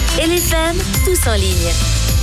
LFM, tous en ligne.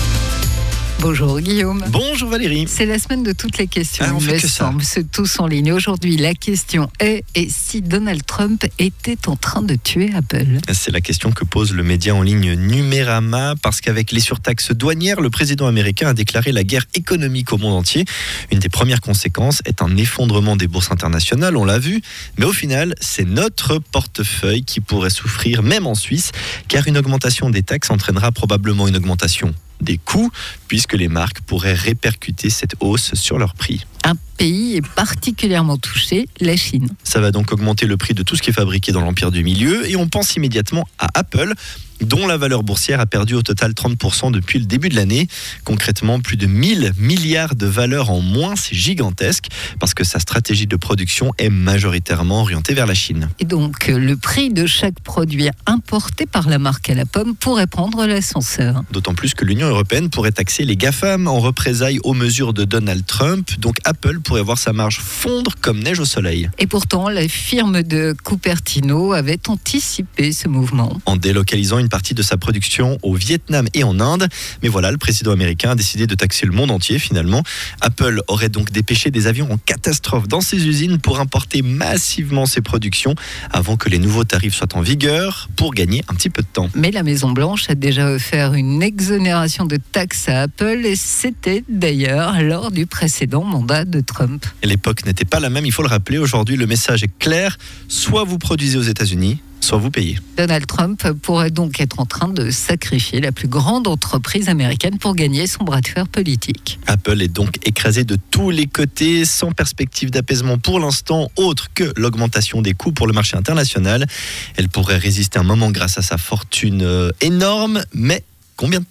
Bonjour Guillaume. Bonjour Valérie. C'est la semaine de toutes les questions. On fait que ça. C'est tous en ligne. Aujourd'hui, la question est: et si Donald Trump était en train de tuer Apple ? C'est la question que pose le média en ligne Numérama, parce qu'avec les surtaxes douanières, le président américain a déclaré la guerre économique au monde entier. Une des premières conséquences est un effondrement des bourses internationales, on l'a vu. Mais au final, c'est notre portefeuille qui pourrait souffrir, même en Suisse, car une augmentation des taxes entraînera probablement une augmentation des coûts, puisque les marques pourraient répercuter cette hausse sur leurs prix. Un pays est particulièrement touché, la Chine. Ça va donc augmenter le prix de tout ce qui est fabriqué dans l'empire du milieu, et on pense immédiatement à Apple, dont la valeur boursière a perdu au total 30% depuis le début de l'année. Concrètement, plus de 1000 milliards de valeur en moins, c'est gigantesque, parce que sa stratégie de production est majoritairement orientée vers la Chine. Et donc, le prix de chaque produit importé par la marque à la pomme pourrait prendre l'ascenseur. D'autant plus que l'Union européenne pourrait taxer les GAFAM en représailles aux mesures de Donald Trump, donc Apple pourrait voir sa marge fondre comme neige au soleil. Et pourtant, la firme de Cupertino avait anticipé ce mouvement. En délocalisant une partie de sa production au Vietnam et en Inde. Mais voilà, le président américain a décidé de taxer le monde entier finalement. Apple aurait donc dépêché des avions en catastrophe dans ses usines pour importer massivement ses productions avant que les nouveaux tarifs soient en vigueur, pour gagner un petit peu de temps. Mais la Maison-Blanche a déjà offert une exonération de taxes à Apple, et c'était d'ailleurs lors du précédent mandat de Trump. Et l'époque n'était pas la même, il faut le rappeler. Aujourd'hui, le message est clair. Soit vous produisez aux États-Unis, soit vous payez. Donald Trump pourrait donc être en train de sacrifier la plus grande entreprise américaine pour gagner son bras de fer politique. Apple est donc écrasé de tous les côtés, sans perspective d'apaisement pour l'instant, autre que l'augmentation des coûts pour le marché international. Elle pourrait résister un moment grâce à sa fortune énorme, mais combien de temps ?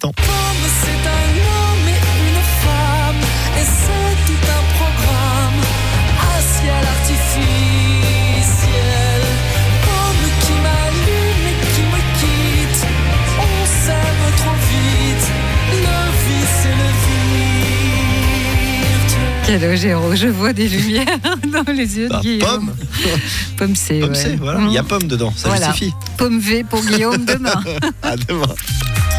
Calogero, je vois des lumières dans les yeux de Guillaume. Pomme C, Pomme C, voilà. Il y a pomme dedans, ça voilà. justifie. Pomme V pour Guillaume demain. À demain.